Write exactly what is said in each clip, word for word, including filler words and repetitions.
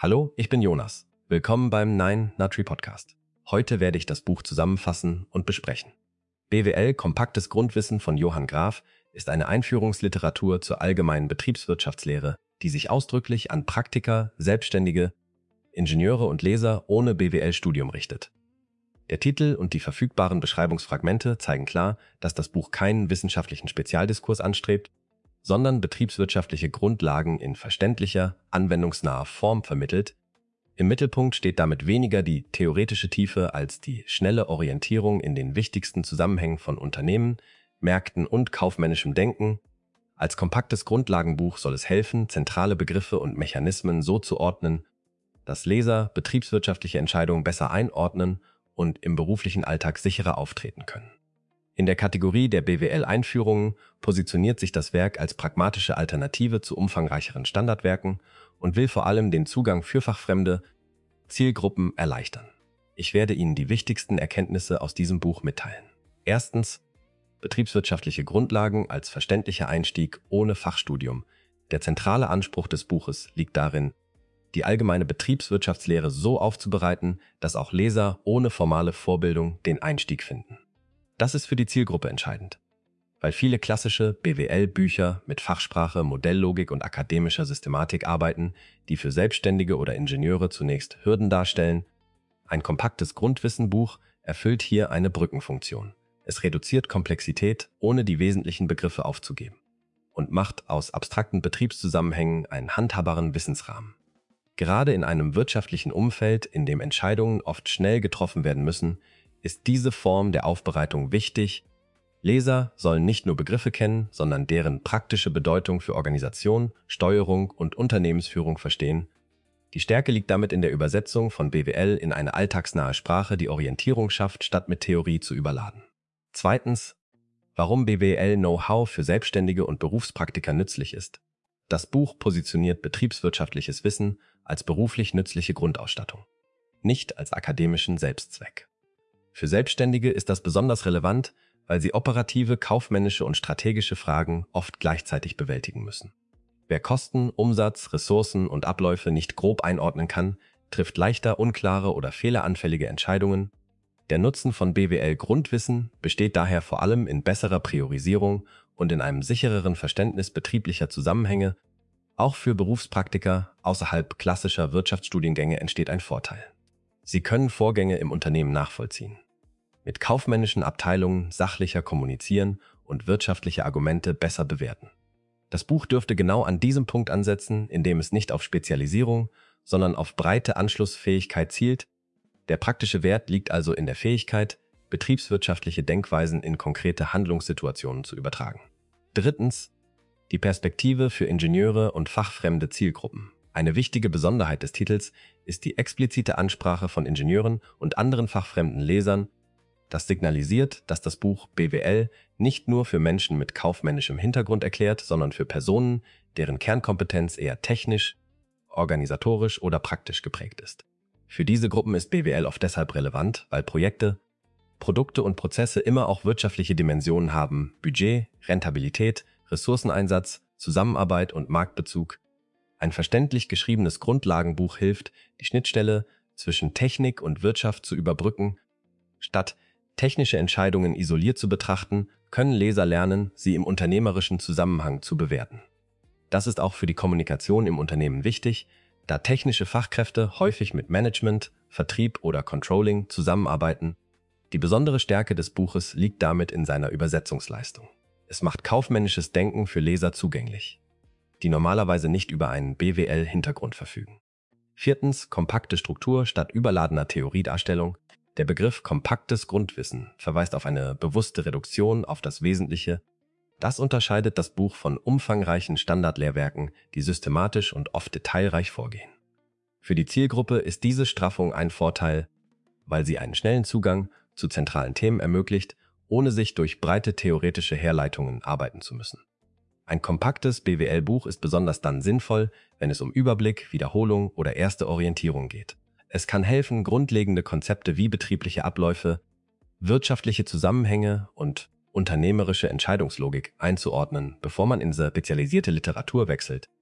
Hallo, ich bin Jonas. Willkommen beim Nine Nutri Podcast. Heute werde ich das Buch zusammenfassen und besprechen. B W L Kompaktes Grundwissen von Johann Graf ist eine Einführungsliteratur zur allgemeinen Betriebswirtschaftslehre, die sich ausdrücklich an Praktiker, Selbstständige, Ingenieure und Leser ohne B W L-Studium richtet. Der Titel und die verfügbaren Beschreibungsfragmente zeigen klar, dass das Buch keinen wissenschaftlichen Spezialdiskurs anstrebt, sondern betriebswirtschaftliche Grundlagen in verständlicher, anwendungsnaher Form vermittelt. Im Mittelpunkt steht damit weniger die theoretische Tiefe als die schnelle Orientierung in den wichtigsten Zusammenhängen von Unternehmen, Märkten und kaufmännischem Denken. Als kompaktes Grundlagenbuch soll es helfen, zentrale Begriffe und Mechanismen so zu ordnen, dass Leser betriebswirtschaftliche Entscheidungen besser einordnen und im beruflichen Alltag sicherer auftreten können. In der Kategorie der B W L-Einführungen positioniert sich das Werk als pragmatische Alternative zu umfangreicheren Standardwerken und will vor allem den Zugang für fachfremde Zielgruppen erleichtern. Ich werde Ihnen die wichtigsten Erkenntnisse aus diesem Buch mitteilen. Erstens, betriebswirtschaftliche Grundlagen als verständlicher Einstieg ohne Fachstudium. Der zentrale Anspruch des Buches liegt darin, die allgemeine Betriebswirtschaftslehre so aufzubereiten, dass auch Leser ohne formale Vorbildung den Einstieg finden. Das ist für die Zielgruppe entscheidend, weil viele klassische B W L-Bücher mit Fachsprache, Modelllogik und akademischer Systematik arbeiten, die für Selbstständige oder Ingenieure zunächst Hürden darstellen. Ein kompaktes Grundwissenbuch erfüllt hier eine Brückenfunktion. Es reduziert Komplexität, ohne die wesentlichen Begriffe aufzugeben, und macht aus abstrakten Betriebszusammenhängen einen handhabbaren Wissensrahmen. Gerade in einem wirtschaftlichen Umfeld, in dem Entscheidungen oft schnell getroffen werden müssen, ist diese Form der Aufbereitung wichtig. Leser sollen nicht nur Begriffe kennen, sondern deren praktische Bedeutung für Organisation, Steuerung und Unternehmensführung verstehen. Die Stärke liegt damit in der Übersetzung von B W L in eine alltagsnahe Sprache, die Orientierung schafft, statt mit Theorie zu überladen. Zweitens, warum B W L-Know-how für Selbstständige und Berufspraktiker nützlich ist. Das Buch positioniert betriebswirtschaftliches Wissen als beruflich nützliche Grundausstattung, nicht als akademischen Selbstzweck. Für Selbstständige ist das besonders relevant, weil sie operative, kaufmännische und strategische Fragen oft gleichzeitig bewältigen müssen. Wer Kosten, Umsatz, Ressourcen und Abläufe nicht grob einordnen kann, trifft leichter unklare oder fehleranfällige Entscheidungen. Der Nutzen von B W L-Grundwissen besteht daher vor allem in besserer Priorisierung und in einem sichereren Verständnis betrieblicher Zusammenhänge. Auch für Berufspraktiker außerhalb klassischer Wirtschaftsstudiengänge entsteht ein Vorteil. Sie können Vorgänge im Unternehmen nachvollziehen, mit kaufmännischen Abteilungen sachlicher kommunizieren und wirtschaftliche Argumente besser bewerten. Das Buch dürfte genau an diesem Punkt ansetzen, indem es nicht auf Spezialisierung, sondern auf breite Anschlussfähigkeit zielt. Der praktische Wert liegt also in der Fähigkeit, betriebswirtschaftliche Denkweisen in konkrete Handlungssituationen zu übertragen. Drittens, die Perspektive für Ingenieure und fachfremde Zielgruppen. Eine wichtige Besonderheit des Titels ist die explizite Ansprache von Ingenieuren und anderen fachfremden Lesern. Das signalisiert, dass das Buch B W L nicht nur für Menschen mit kaufmännischem Hintergrund erklärt, sondern für Personen, deren Kernkompetenz eher technisch, organisatorisch oder praktisch geprägt ist. Für diese Gruppen ist B W L oft deshalb relevant, weil Projekte, Produkte und Prozesse immer auch wirtschaftliche Dimensionen haben: Budget, Rentabilität, Ressourceneinsatz, Zusammenarbeit und Marktbezug. Ein verständlich geschriebenes Grundlagenbuch hilft, die Schnittstelle zwischen Technik und Wirtschaft zu überbrücken. Statt technische Entscheidungen isoliert zu betrachten, können Leser lernen, sie im unternehmerischen Zusammenhang zu bewerten. Das ist auch für die Kommunikation im Unternehmen wichtig, da technische Fachkräfte häufig mit Management, Vertrieb oder Controlling zusammenarbeiten. Die besondere Stärke des Buches liegt damit in seiner Übersetzungsleistung. Es macht kaufmännisches Denken für Leser zugänglich, die normalerweise nicht über einen B W L-Hintergrund verfügen. Viertens, kompakte Struktur statt überladener Theoriedarstellung. Der Begriff kompaktes Grundwissen verweist auf eine bewusste Reduktion auf das Wesentliche. Das unterscheidet das Buch von umfangreichen Standardlehrwerken, die systematisch und oft detailreich vorgehen. Für die Zielgruppe ist diese Straffung ein Vorteil, weil sie einen schnellen Zugang zu zentralen Themen ermöglicht, ohne sich durch breite theoretische Herleitungen arbeiten zu müssen. Ein kompaktes B W L-Buch ist besonders dann sinnvoll, wenn es um Überblick, Wiederholung oder erste Orientierung geht. Es kann helfen, grundlegende Konzepte wie betriebliche Abläufe, wirtschaftliche Zusammenhänge und unternehmerische Entscheidungslogik einzuordnen, bevor man in spezialisierte Literatur wechselt.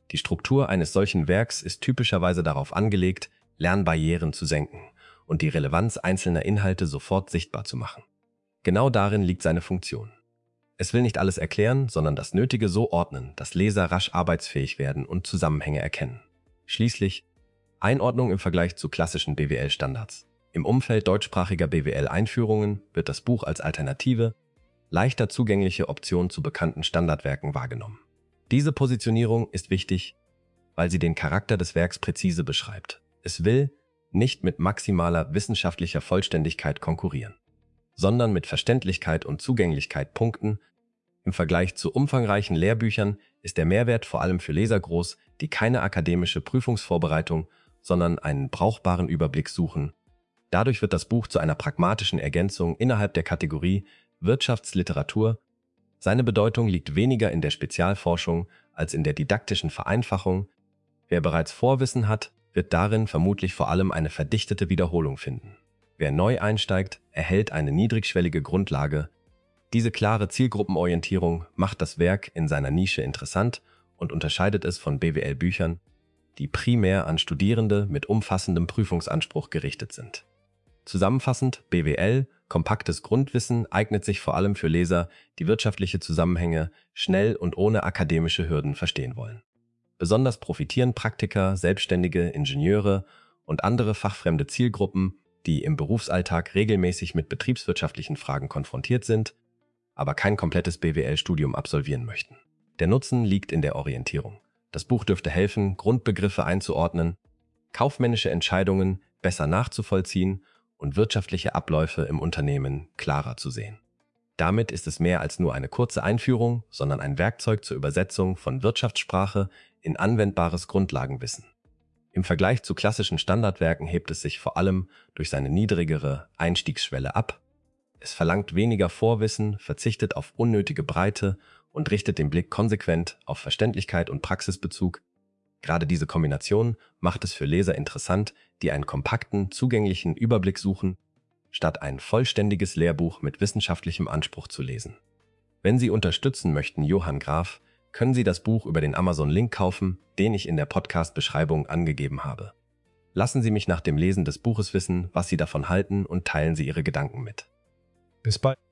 Die Struktur eines solchen Werks ist typischerweise darauf angelegt, Lernbarrieren zu senken und die Relevanz einzelner Inhalte sofort sichtbar zu machen. Genau darin liegt seine Funktion. Es will nicht alles erklären, sondern das Nötige so ordnen, dass Leser rasch arbeitsfähig werden und Zusammenhänge erkennen. Schließlich Einordnung im Vergleich zu klassischen B W L-Standards. Im Umfeld deutschsprachiger B W L-Einführungen wird das Buch als alternative, leichter zugängliche Option zu bekannten Standardwerken wahrgenommen. Diese Positionierung ist wichtig, weil sie den Charakter des Werks präzise beschreibt. Es will nicht mit maximaler wissenschaftlicher Vollständigkeit konkurrieren, sondern mit Verständlichkeit und Zugänglichkeit punkten. Im Vergleich zu umfangreichen Lehrbüchern ist der Mehrwert vor allem für Leser groß, die keine akademische Prüfungsvorbereitung, sondern einen brauchbaren Überblick suchen. Dadurch wird das Buch zu einer pragmatischen Ergänzung innerhalb der Kategorie Wirtschaftsliteratur. Seine Bedeutung liegt weniger in der Spezialforschung als in der didaktischen Vereinfachung. Wer bereits Vorwissen hat, wird darin vermutlich vor allem eine verdichtete Wiederholung finden. Wer neu einsteigt, erhält eine niedrigschwellige Grundlage. Diese klare Zielgruppenorientierung macht das Werk in seiner Nische interessant und unterscheidet es von B W L-Büchern, die primär an Studierende mit umfassendem Prüfungsanspruch gerichtet sind. Zusammenfassend, B W L, kompaktes Grundwissen, eignet sich vor allem für Leser, die wirtschaftliche Zusammenhänge schnell und ohne akademische Hürden verstehen wollen. Besonders profitieren Praktiker, Selbstständige, Ingenieure und andere fachfremde Zielgruppen, die im Berufsalltag regelmäßig mit betriebswirtschaftlichen Fragen konfrontiert sind, aber kein komplettes B W L-Studium absolvieren möchten. Der Nutzen liegt in der Orientierung. Das Buch dürfte helfen, Grundbegriffe einzuordnen, kaufmännische Entscheidungen besser nachzuvollziehen und wirtschaftliche Abläufe im Unternehmen klarer zu sehen. Damit ist es mehr als nur eine kurze Einführung, sondern ein Werkzeug zur Übersetzung von Wirtschaftssprache in anwendbares Grundlagenwissen. Im Vergleich zu klassischen Standardwerken hebt es sich vor allem durch seine niedrigere Einstiegsschwelle ab. Es verlangt weniger Vorwissen, verzichtet auf unnötige Breite und richtet den Blick konsequent auf Verständlichkeit und Praxisbezug. Gerade diese Kombination macht es für Leser interessant, die einen kompakten, zugänglichen Überblick suchen, statt ein vollständiges Lehrbuch mit wissenschaftlichem Anspruch zu lesen. Wenn Sie unterstützen möchten Johann Graf, können Sie das Buch über den Amazon-Link kaufen, den ich in der Podcast-Beschreibung angegeben habe. Lassen Sie mich nach dem Lesen des Buches wissen, was Sie davon halten und teilen Sie Ihre Gedanken mit. Bis bald.